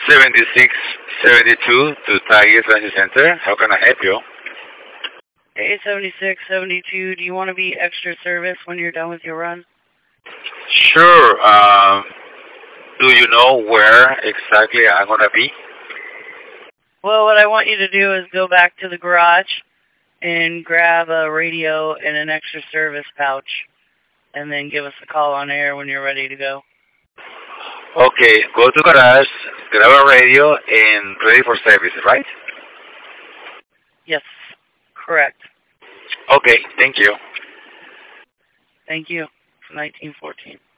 7672 to Tiger Transit Center. How can I help you? Hey, 7672, do you want to be extra service when you're done with your run? Sure. Do you know where exactly I'm going to be? Well, what I want you to do is go back to the garage and grab a radio and an extra service pouch, and then give us a call on air when you're ready to go. Okay, go to garage, grab a radio, and ready for service, right? Yes, correct. Okay, thank you. Thank you. 1914.